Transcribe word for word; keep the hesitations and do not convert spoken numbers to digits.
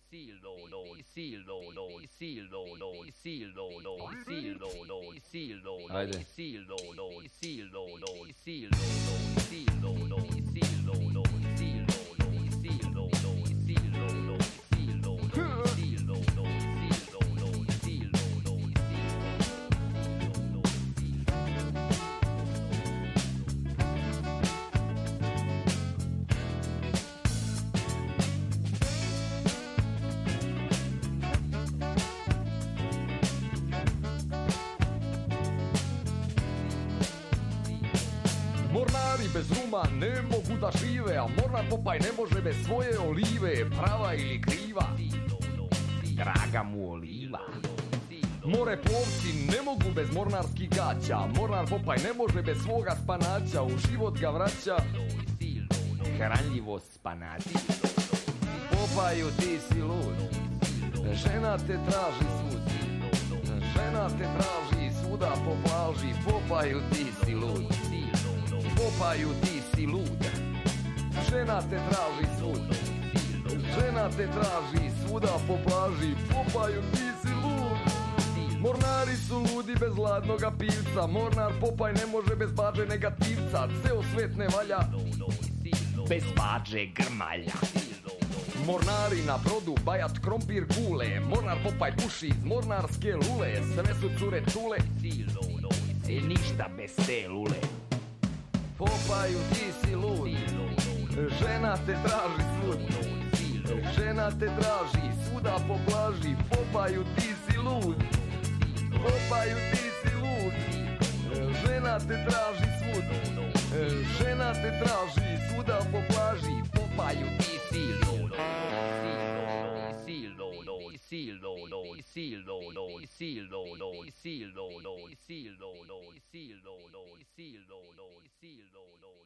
Ajde. Mornari bez ruma ne mogu da žive, a mornar Popaj ne može bez svoje olive, prava ili kriva, draga mu oliva. More plovci ne mogu bez mornarskih gaća, mornar Popaj ne može bez svoga spanaća, u život ga vraća hranljivost spanaća. Popaju ti si lud, žena te traži svud, žena te traži svuda po plaži, Popaju ti si lud. Popaju ti si lud, žena te traži svud, žena te traži svuda po plaži, Popaju ti si lud. Mornari su ludi bez ladnoga pivca, mornar Popaj ne može bez bađe negativca, ceo svet ne valja bez bađe grmalja. Mornari na brodu bajat krompir kule, mornar Popaj puši iz mornarske lule, sve su cure čule, e ništa bez te lule. Popaju ti si lud, žena te traži svud, žena te traži svuda po plaži, Popaju ti si lud, Popaju ti si lud, žena te traži svud, žena te traži svuda po plaži, Popaju ti si lud. Silo, no, silo, no, silo, no, silo, no, silo, no, silo, no, silo, no, silo, no, silo, no.